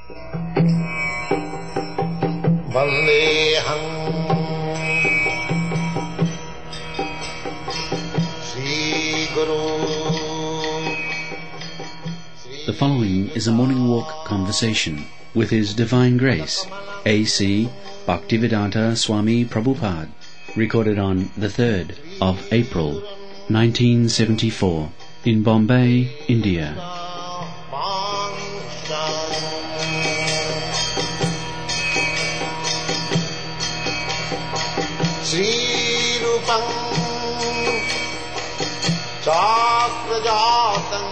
Vandeham Sri Guru. The following is a morning walk conversation with His Divine Grace, A.C. Bhaktivedanta Swami Prabhupada, recorded on the 3rd of April, 1974, in Bombay, India. Sri Rupam Chakrajatam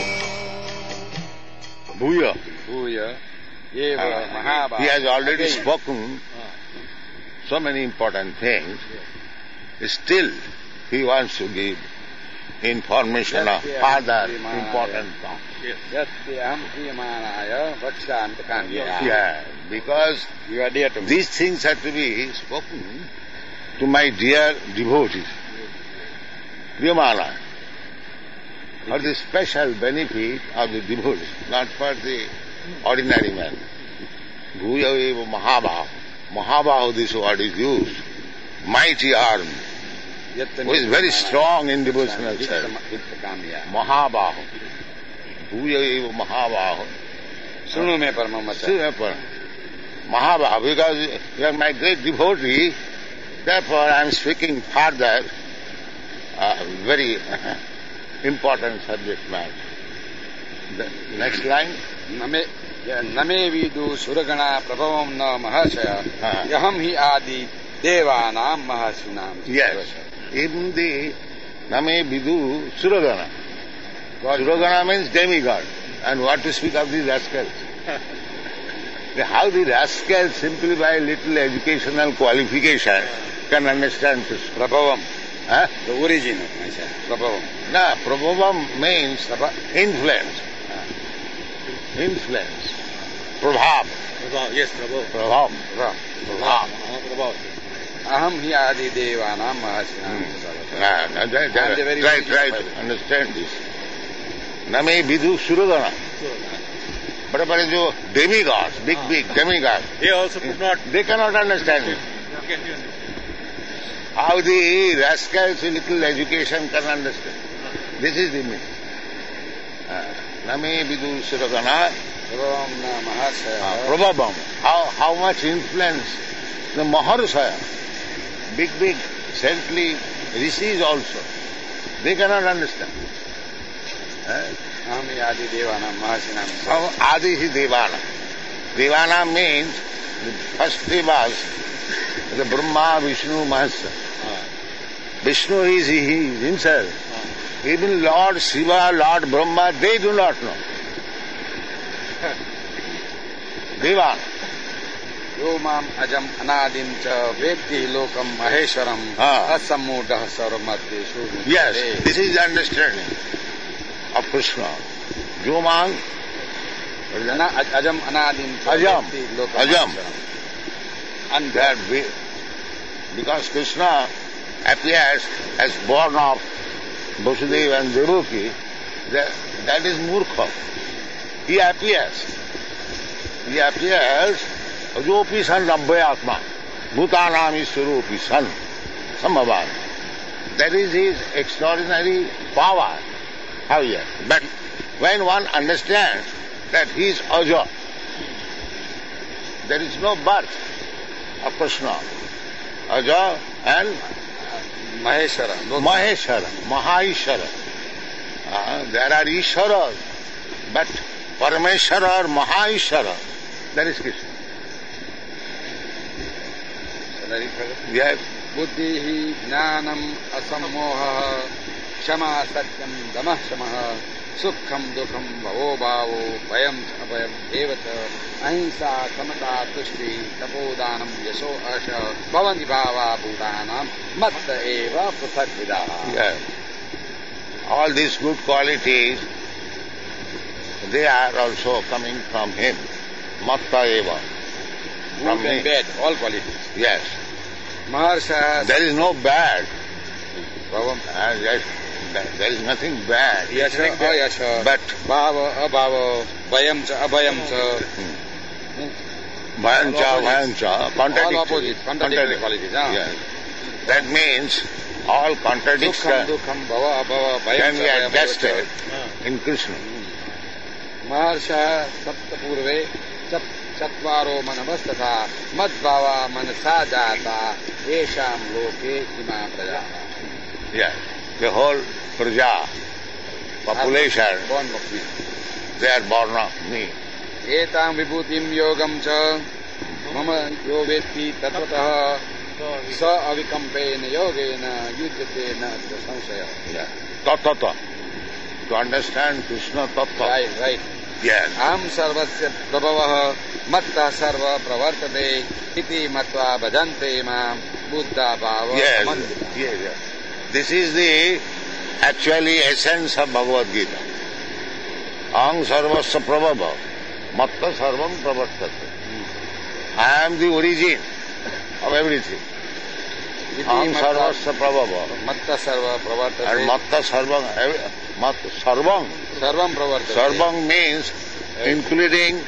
Bhuya. Bhuya. Eva Mahabharata. He has already spoken so many important things. Still, he wants to give information of further important things. Yeah, because You are dear to me. these things have to be spoken to my dear devotees. Priyamana, for the special benefit of the devotees, not for the ordinary man. Bhuya eva Mahabaho. Mahabaho, this word is used. Mighty arm, who is very strong in devotional service. Mahabaho. Bhuya eva Mahabaho. Sunu me paramamata. Mahabaho, because you are my great devotee, therefore I am speaking further very important subject matter. The next line. Name vidu suragana prabhavam na mahashaya yaham hi adi devanam mahasinam. Yes. Even the Name Vidu Suragana. Suragana means demigod. And what to speak of these rascals? How the rascals, simply by little educational qualification, can understand Krishna. Prabhavam. Huh? The origin of myself. Prabhavam. No, Prabhavam means influence. Influence. Prabhav. Yes, Prabhavam. Prabhav. Prabhavam. Aham hi adi devanam mahasinam. Try to understand this. Name Vidu Suragana. But jo demigods, big demigods, They also could not. they cannot understand it. How the rascals with little education can understand. This is the meaning. Name Vidu Suragana. Prabhavam na mahashaya. Prabhavam. How much influence the Maharshaya, big saintly rishis also, they cannot understand. Aham hi adi devanam mahasinam. Adi is Devana. Devana means the first devas, the Brahma, Vishnu, Mahasa. Vishnu is he himself. Even Lord Shiva, Lord Brahma, they do not know. Devana. Yo mam ajam anadim cha vedti lokam maheswaram asammudah sarvamateshu. Yes, this is the understanding of Krishna. Jomang, Ajam anadim cha Ajam, vedti lokam Ajam. maheswaram. And that because Krishna appears as born of Vasudeva and Devaki, that is Murkha. He appears Jopi San Rabbhay Atma, Bhutanam Iswarupi San, Sambhavan. That is his extraordinary power. How yes? But when one understands that he is Aja, there is no birth of Krishna. Aja and Maheshwara. Mahaishwara. There are Ishwaras, but Parameshwara or Mahaishwara, that is Krishna. Yes. Buddhihi jnanam asammoha kshama satyam damah shamah sukham dukham bhavo bhavo vayam abhayam evata ahimsa samata tushti tapodanam yaso asha bhavanti bhava bhutanam matta eva prasakvidaha. Yes. All these good qualities, they are also coming from him. Matta eva. From Good and me. bad, all qualities. Yes. Maharsha There is no bad. bhavam Yes. There is nothing bad. yasha ayasha But bhava abhava vayam cha abhayam cha Bhayancha, contradictory. All opposite, contradictory qualities. Yes. That means all contradictions Dukham, bhava, abhava, bhayam, can be bhayam, adjusted in Krishna. Maharsha saptapurve chatvaro manavastata madbhava manasa jata esham loke ima praja. Yes. The whole praja, population, Born of me. they are born of me. Etam vibhutim yogam cha mama yo vetti tatvatah sa avikampena yogena yujyate na samshaya. Yeah. Tattva. To understand Krishna tattva. Right. Yes. Aham sarvasya prabhavah matta sarva pravartate iti matva bhajante mam buddha bhava Yes. samandita. Yes. This is the actually essence of Bhagavad Gita. Aham sarvasya prabhava matta sarvam pravartate. I am the origin of everything. Iti Aham matva sarvasya prabhava. matta sarva pravartate. And matta sarvam, sarvam. Sarvam pravartate. Sarvam means including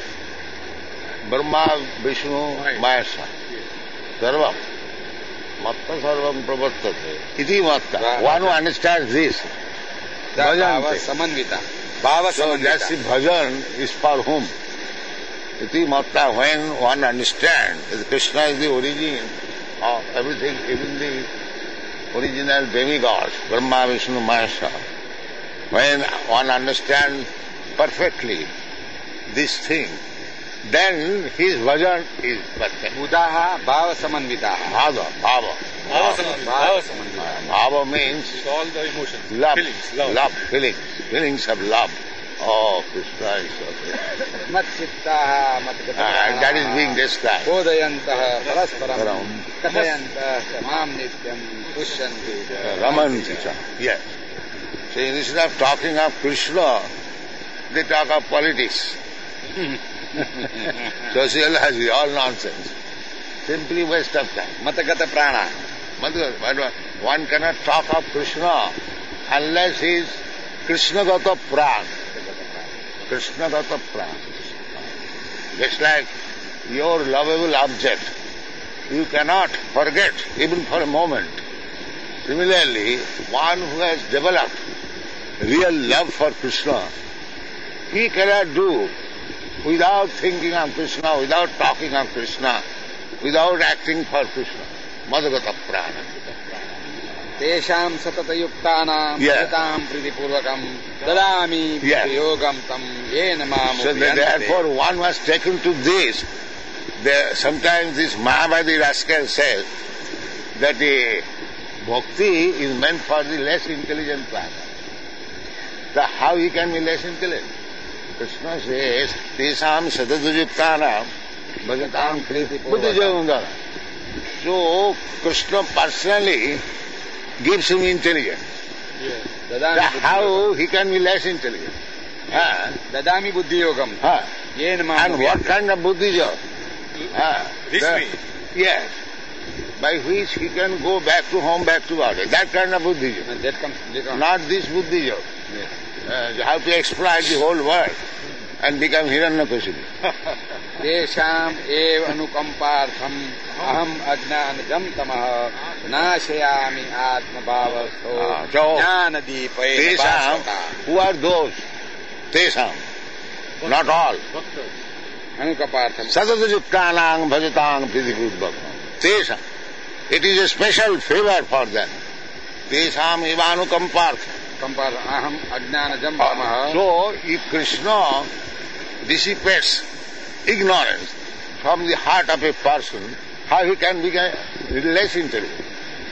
Brahma, Vishnu, Mahesha. Sarvam. Matta sarvam pravartate. Iti matta. One who understands this. Bhava Bhajante. samanvita. Bhava So that's the samanvita. bhajan is for whom? Iti matta, when one understands that Krishna is the origin of everything, even the original demigods, Brahma, Vishnu, Mahesha. When one understands perfectly this thing, then his bhajan is perfect. Buddhaha bhava samanvitaha. Bhava. Bhava samanvitaha. Bhava means all the emotions, love. feelings, Love, feelings. Feelings of love. Oh, Krishna is so great. Matchittaha matgataha. That is being described. Bodayantaha parasparam. Param. Kathayantaha mam nityam pushyanti. Ramanticha. Yes. So instead of talking of Krishna, they talk of politics. Sociology, all nonsense. Simply waste of time. Matagata prana. One cannot talk of Krishna unless he is Krishna-gata pran. Krishna-gata pran. Just like your lovable object, you cannot forget even for a moment. Similarly, one who has developed real love for Krishna, he cannot do without thinking of Krishna, without talking of Krishna, without acting for Krishna. Madhagata prana. Tesham satatayuktanam Yes. bhajatam pritipurvakam dadami Yes. yogam tam yena mam So therefore one was taken to this. Sometimes this Mahabharati rascal says that the bhakti is meant for the less intelligent class. So how he can be less intelligent? Krishna says, Tesam satatayuktanam bhajatam pritipurvakam. So Krishna personally gives him intelligence. How he can be less intelligent? Dadami buddhi yogam. Yena mam And what kind of buddhi yoga? This way. Yes. By which he can go back to home, back to body. That kind of buddhi yoga. That comes later on. Not this buddhi yoga. You have to exploit the whole world and become Hiranyakashipu. Tesham ev anukampartham aham ajnanajam tamah nashayami atma bhavasto So, jnanadipayena Tesam, bhasvata. who are those? Tesam, not all. Anukampartham. Satatayuktanang bhajatang pritipurvakam. Tesam. It is a special favor for them. Tesam evanukampartham. Kampar aham ajnanajam tamah. So, if Krishna dissipates ignorance from the heart of a person, how he can become less intelligent?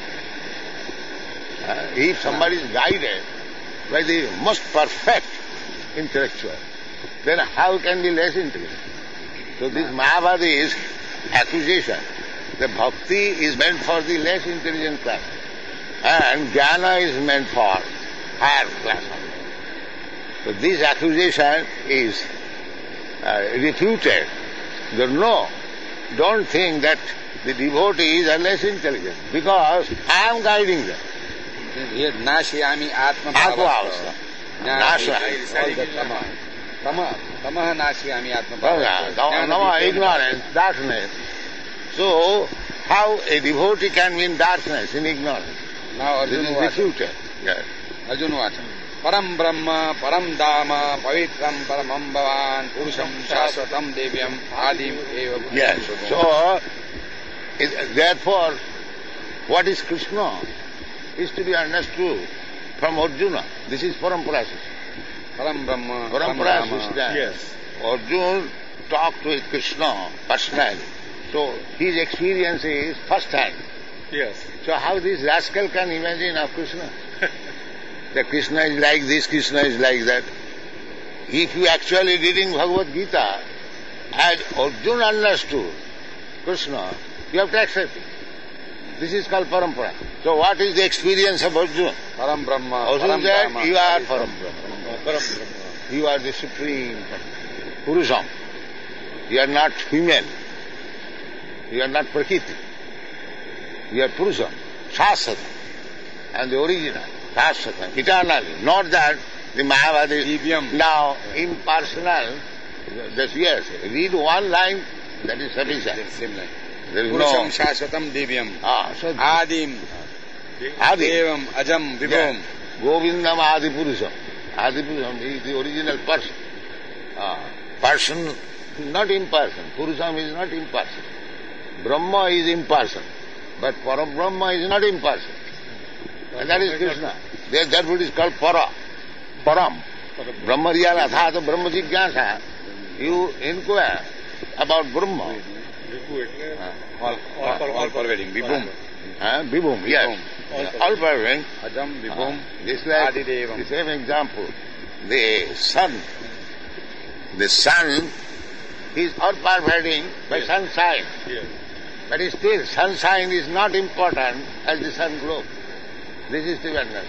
If somebody is guided by the most perfect intellectual, then how can be less intelligent? So this Mahabharati is accusation. The bhakti is meant for the less intelligent class, and jnana is meant for higher class. So this accusation is refuted. No, don't think that the devotees are less intelligent, because I am guiding them. Here nashayami atma Atma bhavasto. avastha. Nasha. Tamaha nashiyami atma. Nama, ignorance, darkness. So, how a devotee can be in darkness, in ignorance? Now This Arjuna is the Vacha. future. Yes. Arjuna Vacha. Param Brahma, Param Dhamma, Pavitram Paramam Bhavan, Purusham Shashvatam Devyam, Adim Eva. Yes. So, therefore, what is Krishna is to be understood from Arjuna. This is Parampara system. Param Brahma, Parampara Param Dhamma. system. Yes. Arjuna talked with Krishna personally. So, his experience is first hand. Yes. So how this rascal can imagine of Krishna? That Krishna is like this, Krishna is like that. If you actually reading Bhagavad Gita, as Arjuna understood Krishna, you have to accept it. This is called parampara. So what is the experience of Arjuna? Param Brahma, Arjuna Param said, Dhamma. you are parampara. Param Brahma. You are the supreme Purusham. You are not human. You are not Prakriti. You are Purusham, Shasvata, and the original, Shasvata, eternally. Not that the Mayavadi Divyam. now impersonal. Yes, read one line, that is sufficient. Same line. There is Purusham no. Shashvatam Devyam. So Adim Adi, Devam Ajam Vibhom. yes. Govindam Adi Purusham. Adi Purusham is the original person. Person, not impersonal. Purusham is not impersonal. Brahma is impersonal. But Parabrahma is not impersonal. And that is Krishna. That what is called Para. Param. Brahma Riyala Atha Brahma Jigyasa. You inquire about Brahma. All pervading. Vibhum. Vibhum, yes. All pervading. Ajam Vibhum. This like Adidevam. the same example. The sun. The sun is all pervading by sunshine. Yes. But still, sunshine is not important as the sun glow. This is the understanding.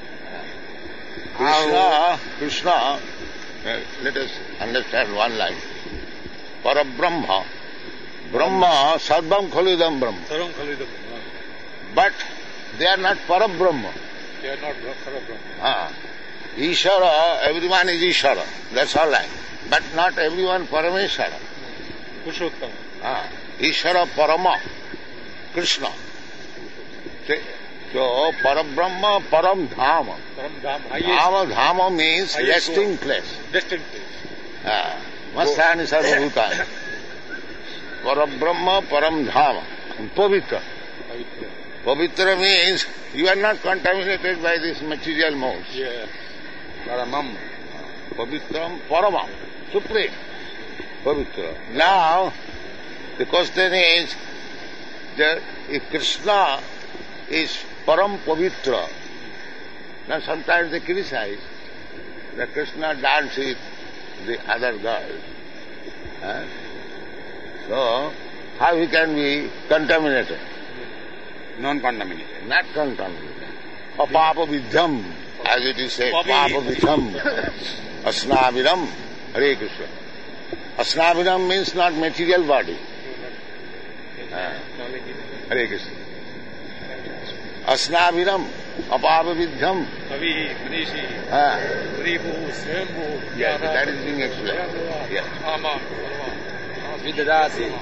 Krishna, let us understand one line. Parabrahma, Brahma, Sarvam Khalidam Brahma. Saram Khalidam. But they are not Parabrahma. They are not Param Brahma. Ishara, everyone is Ishara. That's all right. But not everyone Parameshwara. Purushottam. Ishara Parama, Krishna. So, Parabrahma, Param Dhama. Param Dham. Dhama means Highest resting goal. place. Distant place. Masthani Sarvabhutani. Parabrahma, Param Dhama. Pavitra. Pavitra means you are not contaminated by this material modes. Yeah. Paramam. Pavitram, Paramam, supreme. Pavitra. Now, the question is that if Krishna is Param Pavitra, now sometimes they criticize that Krishna dances with the other girls. So, how he can be contaminated? Non-contaminated. Not contaminated. Apapa vidham, as it is said, papa vidham, asnavidam, Hare Krishna. Asnavidam means not material body. Hare Krishna. Asnavidam, apapa vidham. Kavi, Manishi, Ripu, Swayambhu. Yes, that is being explained. Yes. Ama. Vidadasi.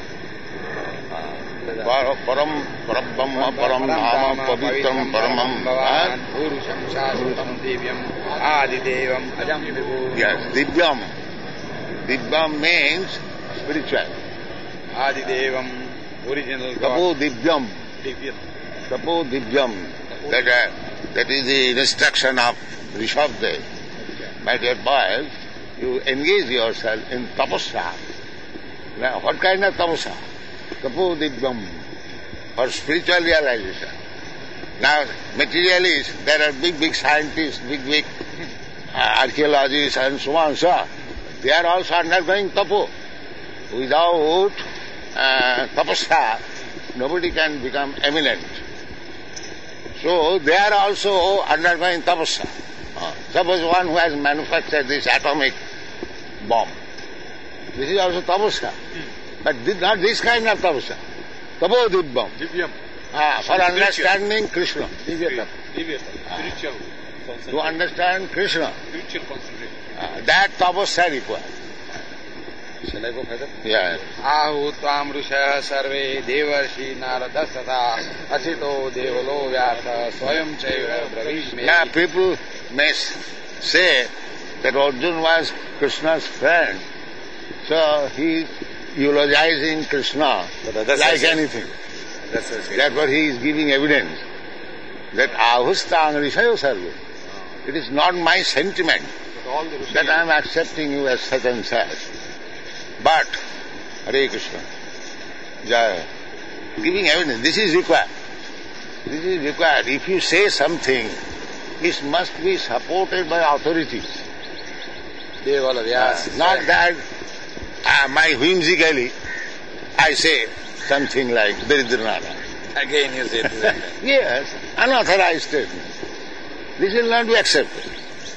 Param, Parabrahma, Param Dhama, Pavitram, Paramam. Purusham Shashvatam Devyam, Adidevam, Ajam Vibhum. Yes, Divyam. Divyam means spiritual. Adidevam, original Tapo God. Divyam. Divyam. Tapo Divyam. That is the instruction of Rishabdev. My dear boys, you engage yourself in tapasya. Now, what kind of tapasya? Tapo Divyam. For spiritual realization. Now, materialists, there are big scientists, big archaeologists and so on, so they are also undergoing tapo. Without tapasya, nobody can become eminent. So they are also undergoing tapasya. Suppose one who has manufactured this atomic bomb. This is also tapasya. But not this kind of tapasya. Tapo Divyam. Divyam. For understanding Krishna. Divyam. Spiritual. To understand Krishna. Spiritual concentration. That tapasya required. Shall I go further? Yeah. Ahu tvam rushaya sarve devarshi naradasata asito devalo vyasa swayam chaiva bravishme. Yeah, people may say that Arjuna was Krishna's friend, so he eulogizing Krishna like anything. Therefore he is giving evidence that ahustang rishayo sarve. It is not my sentiment that I am accepting you as such and such. But, Hare Krishna, Jaya, giving evidence, this is required. This is required. If you say something, it must be supported by authorities. Not that my whimsically I say something like Daridranara. Again you say this. Yes, unauthorized statement. This will not be accepted.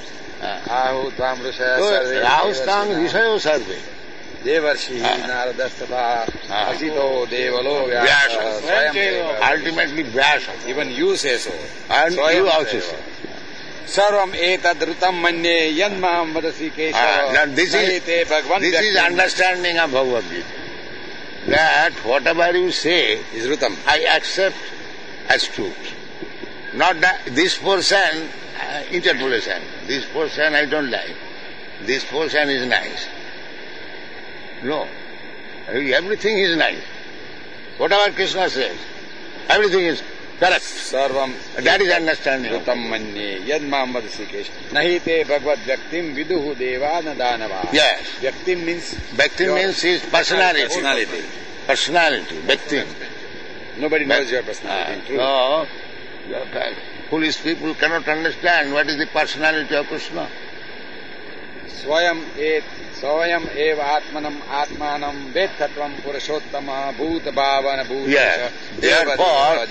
Ahu tvam rushaya So, sarve Rahustang Rishayo Sarve. devarshi naradasata asito devalo vyasa swayam chaiva. Ultimately Vyasa. Even you say so. And Swayam you also chaiva. say. Sarvam etadrutam manye yanmam vadasi kesava. This is understanding of Bhagavad Gita. That whatever you say, is rutam. I accept as truth. Not that this portion, interpolation. This portion I don't like. This portion is nice. No. Everything is nice. Whatever Krishna says, everything is correct. Sarvam That is understanding. rutam manye yanmam vadasi kesava. Nahi te bhagavad vyaktim viduhu devana danava. Yes. Vyaktim means Bhakti means his personality. personality. Personality. Bhakti. Nobody knows your personality. True. No. Foolish people cannot understand what is the personality of Krishna. Swayam eva atmanam vedtatvam purushottama bhuta bhavana bhuta Yes. Therefore,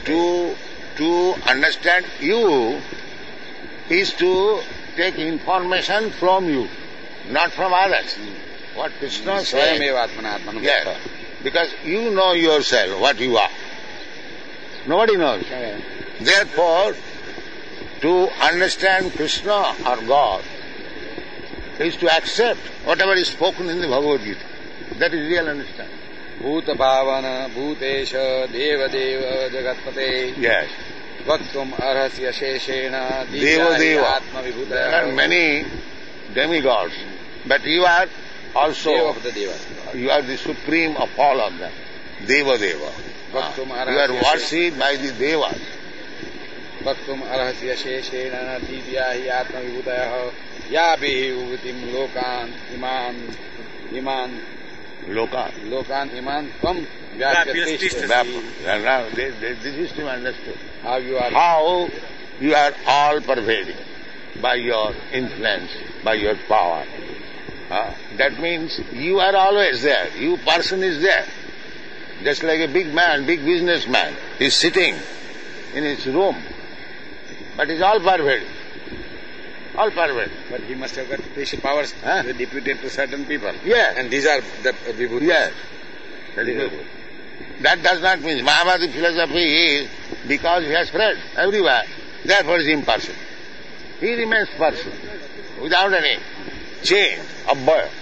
to understand you is to take information from you, not from others. What Krishna swayam says. eva atmanam. Yes. Because you know yourself what you are. Nobody knows. Therefore, to understand Krishna or God is to accept whatever is spoken in the Bhagavad Gita. That is real understanding. Bhuta bhavana bhutesha deva deva jagatpate. Yes. Vaktum arhasya sheshena Deva Deva. atma There are vibhutaya. many demigods, but you are also, Deva of the devas. you are the supreme of all of them. Deva Deva. Vaktum You are arhasya worshipped by the Devas. Vaktum arhasya sheshena divya hi atma vibhutaya. Yabihi uvitim lokan iman Loka. iman tvam vyapyatishti. And now this is to be understood. How you are. How you are all pervading by your influence, by your power. That means you are always there. You person is there. Just like a big man, big businessman is sitting in his room, but is all pervading. All pervading. But he must have got special powers deputed to certain people. Yes. And these are the vibhutis. Yes. That is good. That does not mean Mahabharata philosophy is because he has spread everywhere, therefore he is impersonal. He remains person without any change of birth.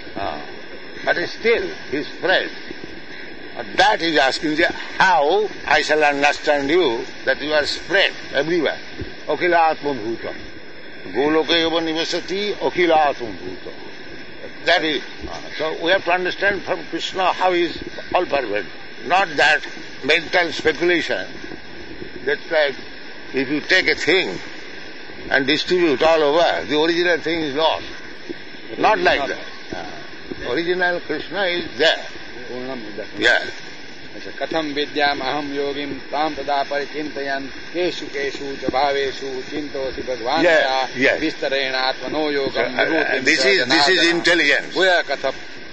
But still he is spread. That is asking how I shall understand you that you are spread everywhere. Akhila Atma Bhuta. Goloka eva nivasati akhila Atma Bhuta. That is, so we have to understand from Krishna how he is all pervaded. Not that mental speculation. That's like if you take a thing and distribute all over, the original thing is lost. Not like that. Original Krishna is there. Yes. Katham vidyam aham yogim tam tada parichintayan keshu keshu cha bhaveshu chintosi bhagwan Yes. vistarena atmano yogam This is intelligence. Uya kathaya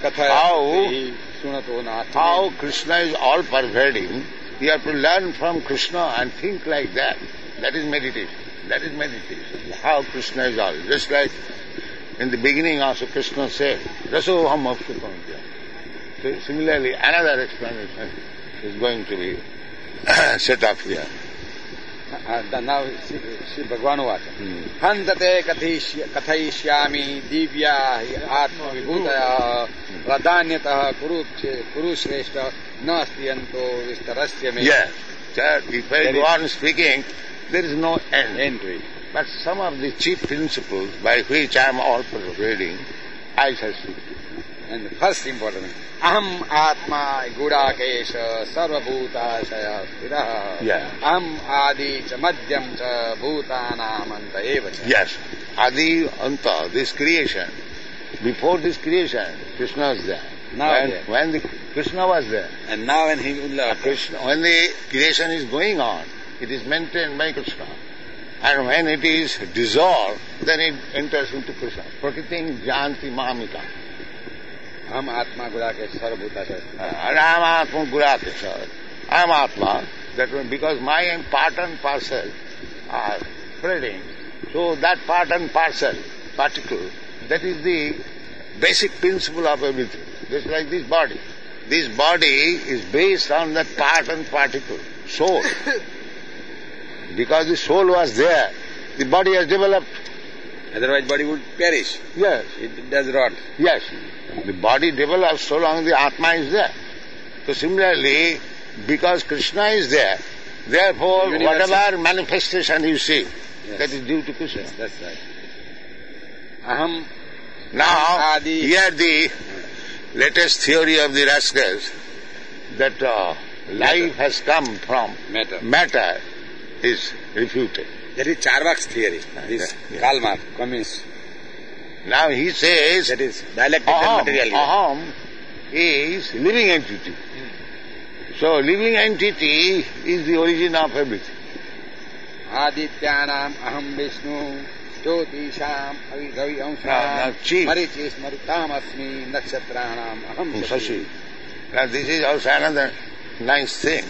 How Krishna is all pervading, you have to learn from Krishna and think like that. That is meditation. That is meditation. How Krishna is all. Just like in the beginning also Krishna said, Rasoham Apsupamya. So similarly, another explanation is going to be set up here. Now Sri Bhagavan Vacha. Hantate kathayishyami divya atma vibhutaya pradanyatah kurushreshta nastiyanto vistarasya me. Yes. If I go on speaking, there is no end to it. But some of the chief principles by which I am also reading, I shall speak. And the first important, aham atma gudakesha sarvabhutashaya stiraha. Yeah. Aham adi cha madhyam cha bhutanam anta eva cha. Yes. Adi Anta, this creation. Before this creation, Krishna was there. When the Krishna was there. And now when he will Krishna, when the creation is going on, it is maintained by Krishna. And when it is dissolved, then it enters into Krishna. Prakritim janti mamika. Aham atma gudakesha sarvabhutashaya. Aham atma gudakesha. Aham atma, that means because my part and parcel are spreading, so that part and parcel, particle, that is the basic principle of everything. Just like this body. This body is based on that part and particle, soul. Because the soul was there, the body has developed. Otherwise body would perish. Yes. It does rot. Yes. The body develops so long the Atma is there. So similarly, because Krishna is there, therefore whatever manifestation you see, that is due to Krishna. Yes, that's right. Aham. Now, here the latest theory of the rascals, that life has come from matter is refuted. That is Charvak's theory. This Karl Marx, communist. Now he says that is dialectic and materialism. Aham is living entity. So living entity is the origin of everything. Adityanam aham Vishnu Jyotisham Ravi Amsham Marichis Marutam Asmi Nakshatra aham Shashi. Now this is also another nice thing.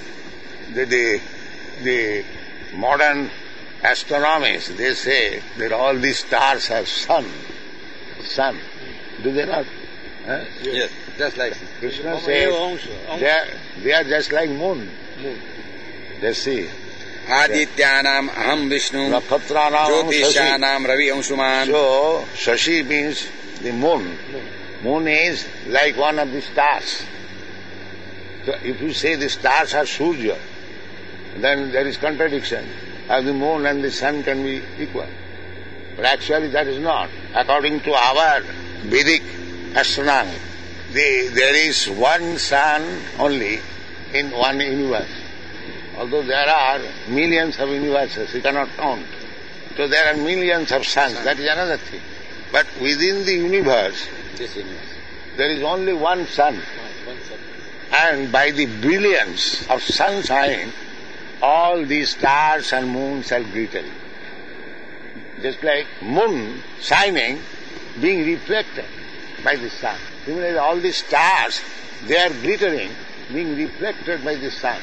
The modern astronomers, they say that all these stars have sun. Do they not? Huh? Yes, just like Krishna says they are just like moon. They see. Adityanam aham Vishnu Jyotishanam Ravi Amshuman. So Shashi means the moon. Moon is like one of the stars. So if you say the stars are Surya, then there is contradiction. As the moon and the sun can be equal. But actually that is not. According to our Vedic astronomy, there is one sun only in one universe. Although there are millions of universes, you cannot count. So there are millions of suns, that is another thing. But within the universe, there is only one sun. And by the brilliance of sunshine, all these stars and moons are glittering. Just like moon shining, being reflected by the sun. Similarly, all these stars, they are glittering, being reflected by the sun.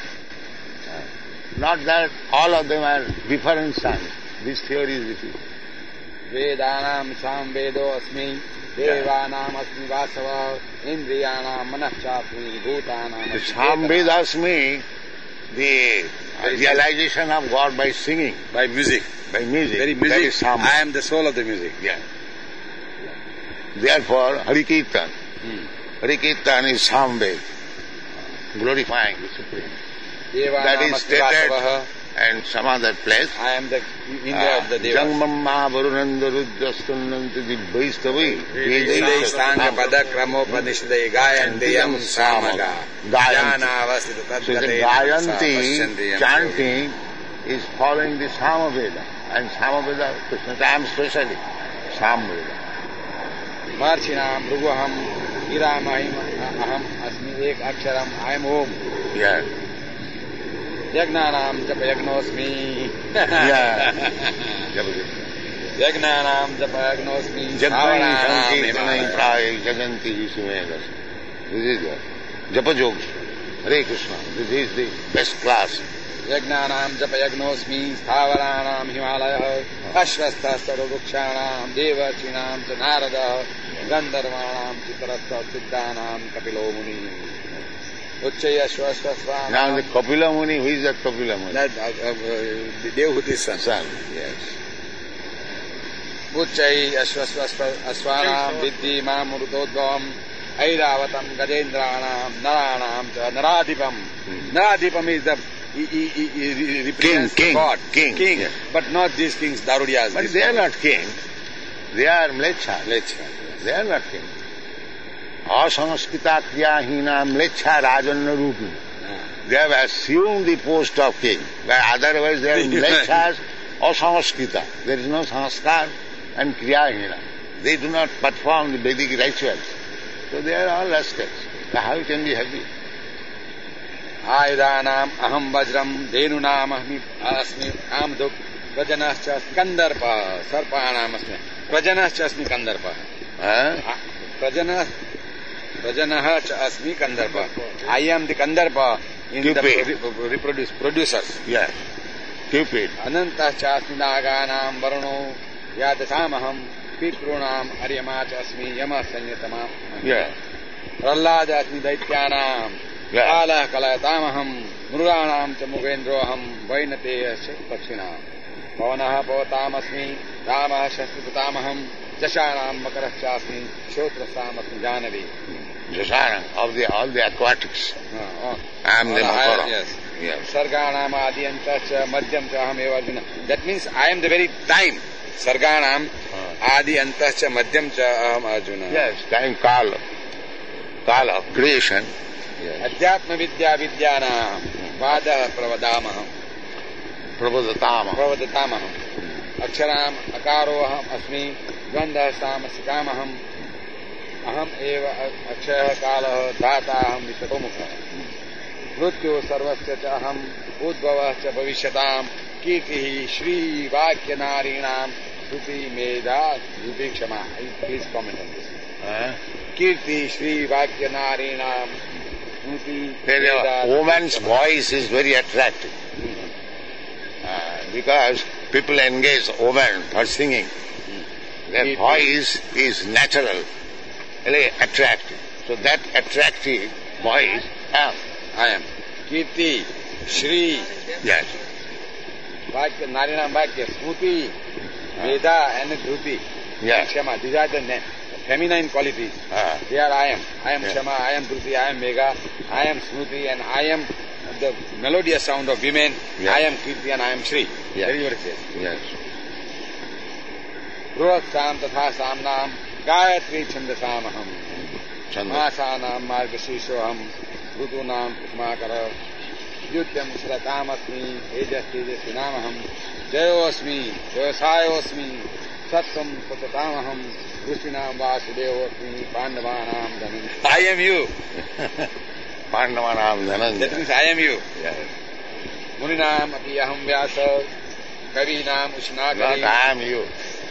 Not that all of them are different suns. This theory is refuted. Vedanam samvedo asmi, devanam asmi vasava, indriyanam manachapmi, bhutanam. Samvedasmi, the realization of God by singing. By music. By music. Very music. That is I am the soul of the music. Yeah. Therefore, Hari Kirtan. Hari Kirtan is Samved, glorifying the Supreme. That is stated and some other place. I am the Indra of the Devas. Jangmamma Varunanda Rudrastunnanti Dibbaistavi Vedastanga Padakramopadishde Gayantiyam Samaga Gayanti. So the Gayanti chanting is following the Samaveda. And Samaveda, Krishna time especially, Samaveda. Marchinam Bhugaham Hiramahim Aham Asmi Ek Aksharam I am Om. Yeah. Yagnanam Japa Yagnosmi. Yeah. Yagnanam Japa Yagnosmi. Jagvanam Praya Jaganti Visumedas. This is Japa Yoga. Hare Krishna. This is the best class. Yagnanam Japa Yagnosmi. Stavaranam Himalaya. Ashvastha Sarvarukshanam. Devachinam Narada. Gandharvanam Chitarastha Siddhanam Kapilo Muni. Uchchaya Shwaswasvanam. Now the Kapila Muni, who is that Kapila Muni? That Devhuti's son. Son, yes. Uchchai Ashwasvanam Viddhi Mamurutodvam Airavatam Gajendranam Naranam Naradipam. Naradipam is the he represents King, God. king. Yeah. But not these kings, Darudyas. But they are not king. They are mlecha. They are not king. Asamskita kriyahina mlecha rajanna rupi. They have assumed the post of king. But otherwise they are mlechas asamskita. There is no sanskar and kriyahina. They do not perform the Vedic rituals. So they are all rascals. So how you can be happy? Aidanam aham vajram denunam asmi amduk prajanascha kandarpa sarpanam asmi prajanascha asmi kandarpa prajanah asmi kandarpa. I am the kandarpa in the producers. Yes. Cupid. Anantascha asmi naganam varano yadasamaham pitrunam aryamacha asmi yama sanyatamam. Yes. Prallada asmi daityanam Kala kalayatamaham mrudanam cha mugendroham vainateyasya pakshinam pavanah pavatamasmi ramah shastripatamaham jashanam makarachasmi shotrasamasmi janavi. Jashanam, of all the aquatics. I am the makara. Yes. Yes. Sarganam adiyantascha madhyam cha aham eva arjuna. That means I am the very time. Sarganam adiyantascha madhyam cha aham arjuna. Yes, time kala. Kala, creation. Adhyatma vidya vidyana vada pravadamaham pravadatamaham aksharam akaroham asmi gandha samasakamaham aham eva akshaya kalah dhataham vishapamukha mrityu sarvasya cha aham udbhavah cha bhavisyatam kirtihi shri vakya narinam shruti medha yudhikshama. Please comment on this. Kirti shri vakya narinam. A woman's voice is very attractive. Because people engage women for singing. Their voice is natural, really attractive. So that attractive voice, I am. Kirti, Shri, yes. Vakya, Narinam Vakya, Smruti, Veda and Dhruti. Yes. Kshama, these are the feminine qualities. They are I am. I am Kshama, I am Dhruti, I am Megha, I am Smruti, and I am the melodious sound of women. Yes. I am Kirti and I am Shri. Yes. That is what it says. Yes. Ruhat Sam Tatha Samnam Gayatri Chandasamaham Masanam Margashishoham Rutunam Kusmakara Yutyam Shratamasmi Ejas Tejasvinamaham Jayosmi Jayasayosmi Satsam Satatamaham Krishnam Vasudevosmi Pandavanam Dhananjaya. I am you. Pandavanam Dhananjaya. That means I am you. Yes. Muninam api aham vyasa Kavinam Ushnakari. Not I am you.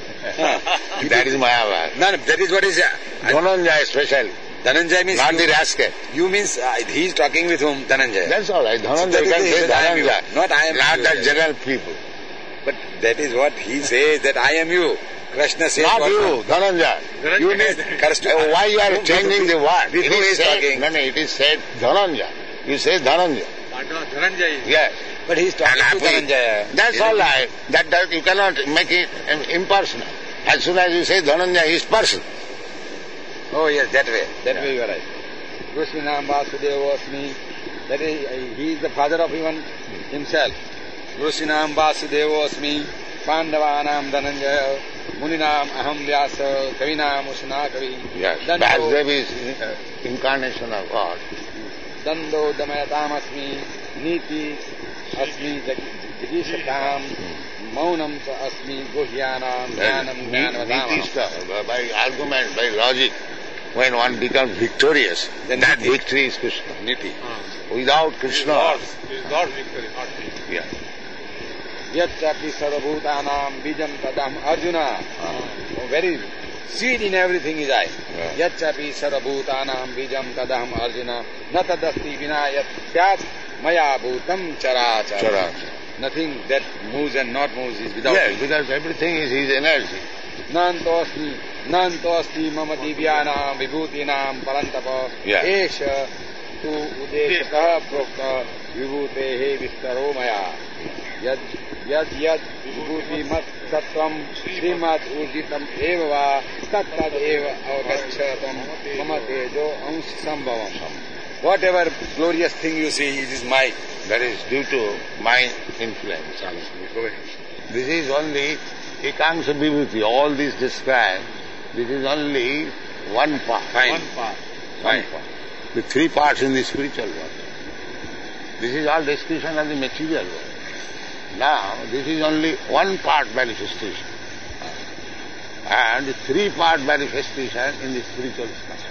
That is Mayavad. No, that is what is Dhananjaya especially. Dhananjaya means not you, the rascal. You means he is talking with whom? Dhananjaya. That's all right. Dhananjaya, So you can say Dhananjaya. Not I am not you. Not the general people. But that is what he says, that I am you. Krishna says not what? You, Dhananjaya. You need, why you are changing the word? With whom he is talking? No, it is said Dhananjaya. You say Dhananjaya. Dhananjaya. Yes. But he is talking to Dhananjaya. That's all right. That you cannot make it impersonal. As soon as you say Dhananjaya, he is person. Oh yes, that way. That way you are right. Krishnam Vasudevosmi. That is, he is the father of even himself. Krishnam Vasudevosmi. Pandavanam Dhananjaya. Muninam Aham Vyasa. Kavinam Ushnakavi. Yes. Vasudev is incarnation of God. Dando Damayatam Niti Asmi Jagishatam. Maunam cha asmi guhyanam jnanam jnanavadamam. By argument, by logic, when one becomes victorious, then that victory is Krishna. Niti. Without Krishna. It is God's victory, not me. Yeah. Yatchapi sarvabhutanam bijam tadam Arjuna. Very seed in everything is I. Yatchapi sarvabhutanam bijam tadam Arjuna. Natadasti vinayat syat maya bhutam charachara. Nothing that moves and not moves is without him. Because everything is his energy. Nanto asti mama divyanam vibhutinam parantapa esha तु उदेशतः प्रोक्त विभूतेः विस्तरो मया यद् यद् विभूतिमत्सत्त्वं श्रीमद् ऊर्जितम् एव वा तत्तदेव अवगच्छ त्वं मम तेजो अंश संभवम्. Whatever glorious thing you see, it is my. That is due to my influence. This is only Ekangsha Vibhuti. All this described, this is only one part. Fine. One part. The three parts in the spiritual world. This is all description of the material world. Now, this is only one part manifestation. And the three-part manifestation in the spiritual sky.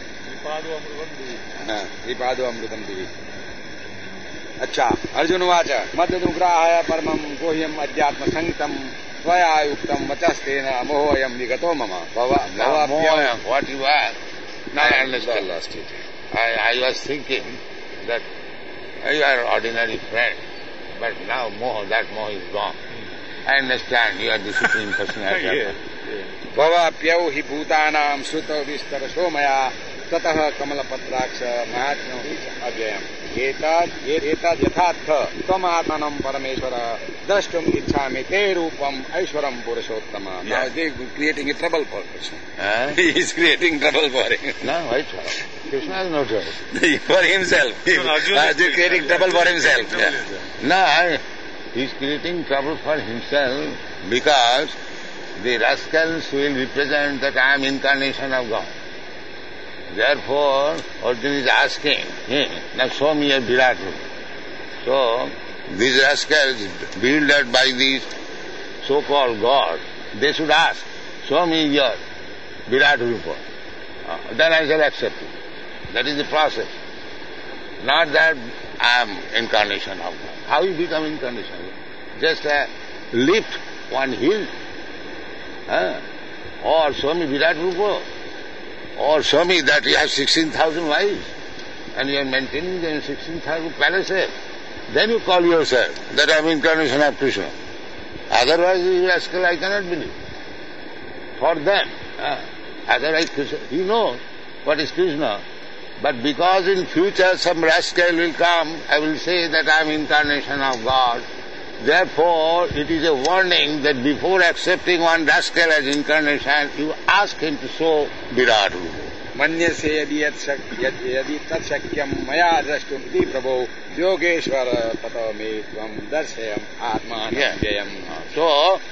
श्रीपादो अमृतम दिवि. अच्छा, अर्जुन उवाच मद्दुग्राहाय परमं गुह्यम् अध्यात्म संहितं त्वया युक्तं वचस्तेन मोहोऽयं विगतो मम. What you are, now I understand. Lost it. I was thinking that you are an ordinary friend, but now that moha is gone. I understand you are the supreme personality. भवाप्यौ हि भूतानां श्रुतौ विस्तरशो मया ततः कमलपत्राक्ष महात्म्यं अव्ययम्. एतद् यथार्थ त्वमात्मानं परमेश्वर द्रष्टुम् इच्छामि ते रूपम् ऐश्वरं पुरुषोत्तम. Now they creating a trouble for Krishna. He is creating trouble for him. No, why trouble? Krishna has no trouble. For himself. He is creating trouble for himself. No, he is creating trouble for himself because the rascals will represent that I am incarnation of God. Therefore, Arjuna is asking, now show me a Virat Rupa. So, these rascals, bewildered by these so-called gods, they should ask, show me your Virat Rupa. Then I shall accept it. That is the process. Not that I am incarnation of God. How you become incarnation of God? Just lift one hill. Or show me Virat Rupa. Or show me that you have 16,000 wives and you are maintaining them in 16,000 palaces. Then you call yourself that I am incarnation of Krishna. Otherwise, you rascal, I cannot believe. For them, otherwise Krishna, he knows what is Krishna. But because in future some rascal will come, I will say that I am incarnation of God. Therefore, it is a warning that before accepting one rascal as incarnation, you ask him to show Virat Rupa. मन्यसे यदि तत्शक्यं मया द्रष्टुम् इति प्रभो योगेश्वर ततो मे त्वं दर्शयम् आत्मानं व्ययम्. So,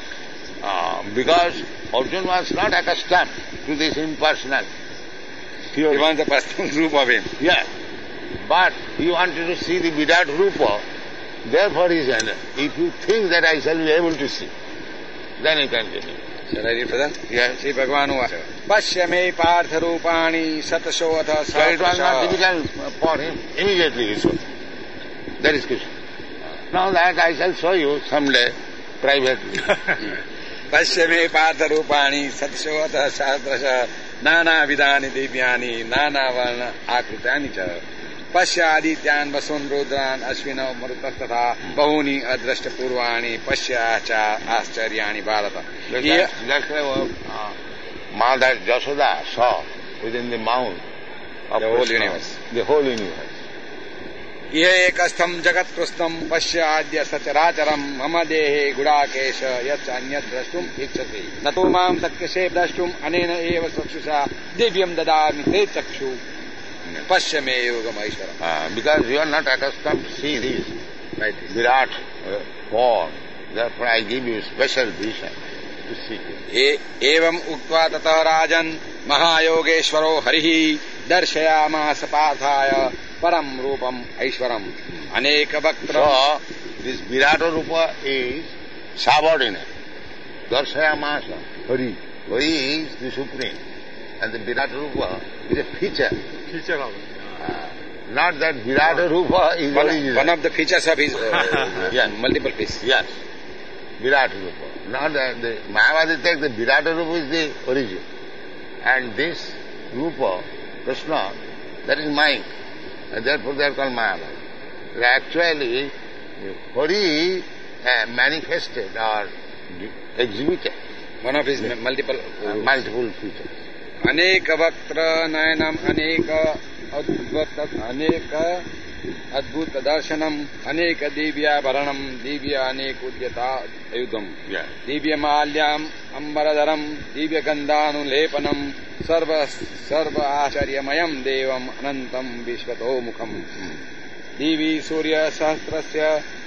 because Arjuna was not accustomed to this impersonality. He wants the personal group of him. Yeah. But he wanted to see the Virat Rupa. Therefore he said, if you think that I shall be able to see, then you can get it. Shall I read for that? Yes. Shri Bhagavan Uvacha. Pashya me partha rupani satashodha So it was not difficult for him. Immediately he saw. That is Krishna. Now that I shall show you someday privately. Pashya me partha rupani satashodha sahastrasha nana vidani divyani nana varna akrutani cha. पश्यादित्यान् वसुन् रुद्रान् अश्विनौ मरुतस्तथा बहूनि अदृष्टपूर्वाणि पश्याच आश्चर्याणि Bharat. That's why Mother Jashoda saw within the mouth of the whole universe. The whole universe. ये एकस्थं जगत्कृष्णं पश्याद्य सचराचरं मम देहे गुडाकेश यच्च अन्यत् द्रष्टुम् इच्छति न तु मां तत्कशे द्रष्टुम् अनेन एव चक्षुषा दिव्यं ददामि ते चक्षु पश्य मे योगम ऐश्वरम्. Because you are not accustomed to see this Virat form, therefore I give you special vision to see it. एवम् उक्त्वा ततः राजन् महायोगेश्वरो हरिः दर्शयामास पार्थाय परं रूपम् ऐश्वरम् अनेकवक्त्रम्. So this Virat Rupa is subordinate. Darshayamasa Hari. Hari is the supreme. And the Virat Rupa is a feature. Feature of it. Not that Virat Rupa is original. One of the features of his yes. multiple pieces. Yes. Virat Rupa. Not that the Mayavadi takes the Virat Rupa is the origin. And this Rupa, Krishna, that is mine. And therefore they are called Mayavadi. Actually, Hari manifested or exhibited One of his multiple multiple features. अनेक वक्त्र नयनम अनेक अद्भुत दर्शनम अनेक दिव्याभरणम दिव्य अनेक उद्यतायुधम दिव्य माल्याम अंबरधरम दिव्य गंधानुलेपनम सर्व आश्चर्यमयम देवम अनंतम विश्वतोमुखम दिवि सूर्य सहस्रस्य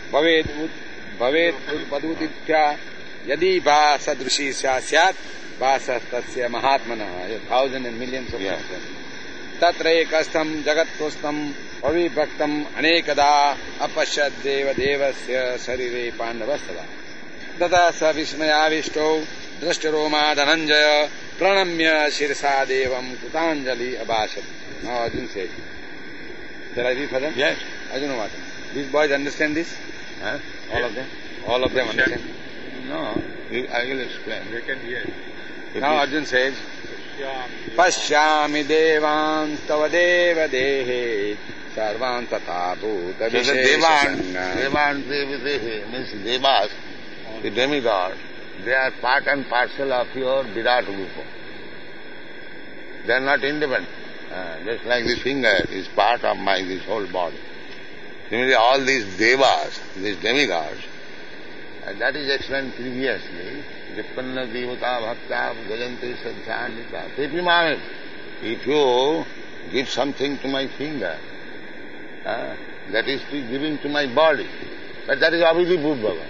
भवेत् उद्भूतिथ्या यदि वा सदृशी स्यात् वा तस्य महात्मनः 1,000 and millions of years तत्र एकस्थं जगत्तोस्थं अविभक्तम् अनेकदा अपश्यद्देव देवस्य शरीरे पाण्डवस्तदा तदा स विस्मयाविष्टो दृष्टरोमा धनञ्जय प्रणम्य शिरसा देवं कृताञ्जलि अभाषत. Now Arjun said, shall I read for them? Yes. I don't know what. These boys understand this? Huh? All of them? All of them understand? No, I will explain. They can hear. Now Arjun says, Pashyami devan tava deva dehe sarvan tata bhuta vishesha Devan means Devas, the demigod. They are part and parcel of your Virat Rupa. They are not independent. Just like this finger is part of this whole body. Similarly, all these Devas, these demigods, that is explained previously. Jippanna Devata Bhakta Gajanti Sadhyandita Tepimame. If you give something to my finger, that is giving to my body. But that is Abhidhi Bhava.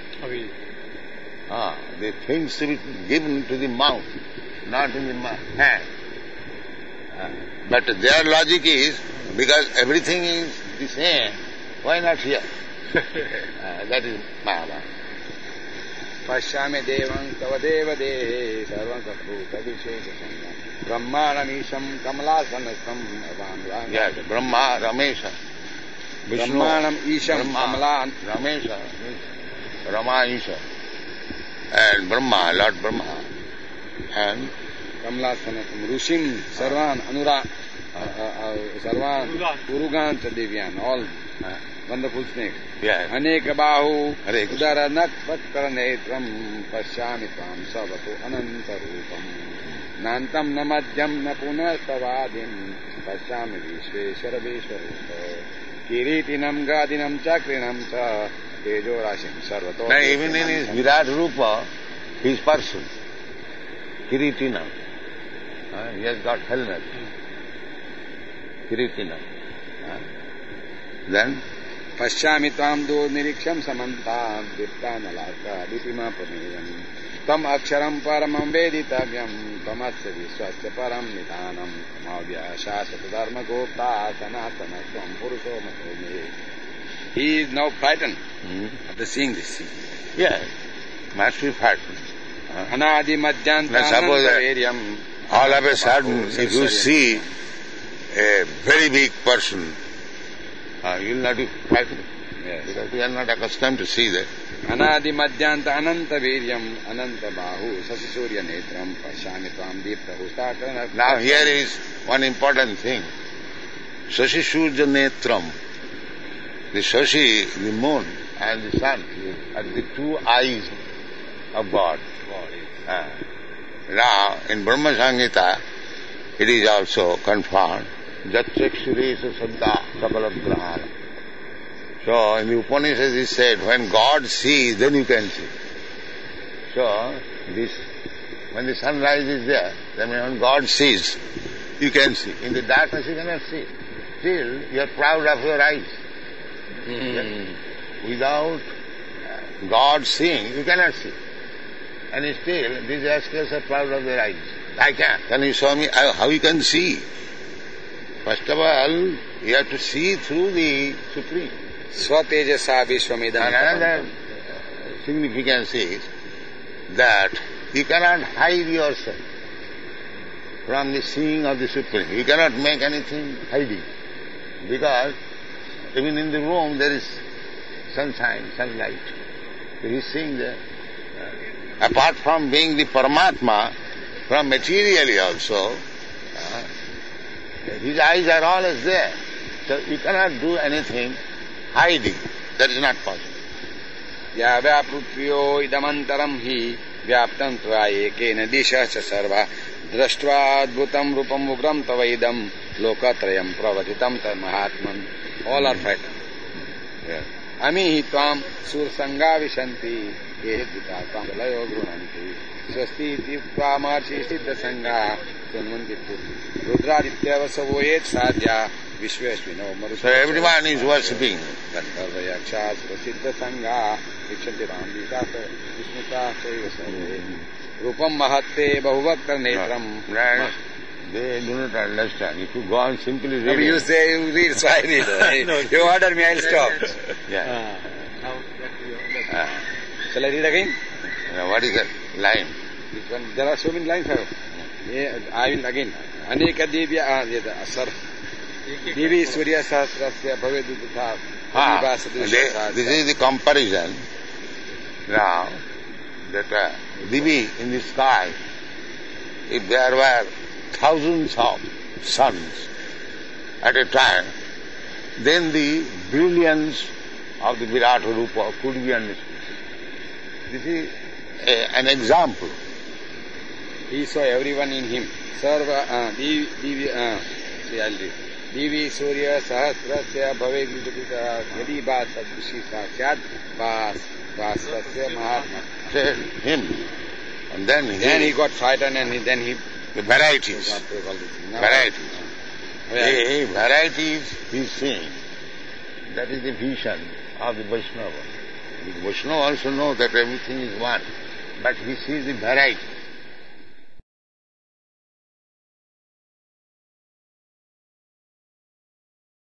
The things to be given to the mouth, not in the hand. But their logic is, because everything is the same, why not here? That is Mahabharata. Pashyami devan tava deva dehe sarvan satbhuta vishesha Brahma Ramesham Kamalasanastam Avanvan. Yes, Brahma Ramesha. Brahmanam Isham Kamalan. Ramesha, Rama Isha. And Brahma, Lord Brahma. And Kamalasanastam Rushim Sarvan Anura Sarvan Urugan Devyan, all wonderful snakes. yes. Aneka Bahu Hare Krishna. Udaranak Patkaranetram Pashyami Tam Savatu Anantarupam Nantam Namadhyam Napunastavadim Pashyami Vishveshwara Vishwarupa Kiritinam Gadinam Chakrinam Cha Tejo Rashim Sarvato. Now even in his Virat Rupa, his person, Kiritinam, he has got helmet. Kiritinam. Then Pashyami Tam Do Niriksham Samantam Diptanalaka Dipima Pameyam Tam Aksharam Paramam Veditavyam Tamasya Vishwasya Param Nidanam Tamavya Shasata Dharma Gopta Sanatana Swam Purusho Matome. He is now frightened after seeing this scene. yes, must be frightened. Anadi Madhyanta Now suppose Anantaveryam. all of a sudden, if you see a very big person, you will not be frightened. Yes. Because we are not accustomed to see that. Anadi Madhyanta Anantaveryam Ananta Bahu Sasisurya Netram Pashyami Tvam Deepta Hustatra. Now here is one important thing. Shashi Surya Netram. The Shashi, the moon, and the sun are the two eyes of God. Now, in Brahma Samhita, it is also confirmed, Jat Chakshuresa Saddha Kapalagrahana. So, in the Upanishads it said, when God sees, then you can see. So, when the sunrise is there, then when God sees, you can see. In the darkness you cannot see. Still, you are proud of your eyes. Without God seeing, you cannot see. And still, these rascals are proud of their eyes. I can't. Can you show me how you can see? First of all, you have to see through the Supreme. Swatejasa Vishwamidam. And another significance is that you cannot hide yourself from the seeing of the Supreme. You cannot make anything hiding. Because even in the room there is sunshine, sunlight. He is seeing there. Apart from being the Paramatma, from materially also, his eyes are always there. So you cannot do anything hiding. That is not possible. Vyaprutriyo idamantaram hi vyaptam tvaya ekena disha cha sarva Drashtva rupam ugram tavaidam lokatrayam pravatitam tar mahatman. All are frightened. Yes. Ami tvam sursanga vishanti ehedita tvam layo grunanti swasti tivva marchi siddha sangha sunmanti rudradityava savoyet sadhya vishveshvino marusa. So everyone is worshipping. Gandharvayaksha siddha sangha vichanti rambita vishnuta chaiva sarve rupam mahatte bahuvakta netram. Right. They do not understand. If you go on simply reading. You say you read, so I read. You order me, I'll stop. Yeah. Shall I read again? What is that line? This one, there are so many lines. I will again. Aneka Devya Sar. Devi Surya Sahasrasya Bhavedutha. This is the comparison. Now, that Divi in the sky, if there were thousands of suns at a time, then the brilliance of the Virata Rupa could be understood. This is an example. He saw everyone in him. Sarva Divi Surya Sahasrasya Bhavedutha Yadi Basa Dushita Syad Basasya Mahatma. Him. And then he got frightened and then he the varieties. Varieties. The varieties he is seeing. That is the vision of the Vaishnava. The Vaishnava also knows that everything is one. But he sees the variety.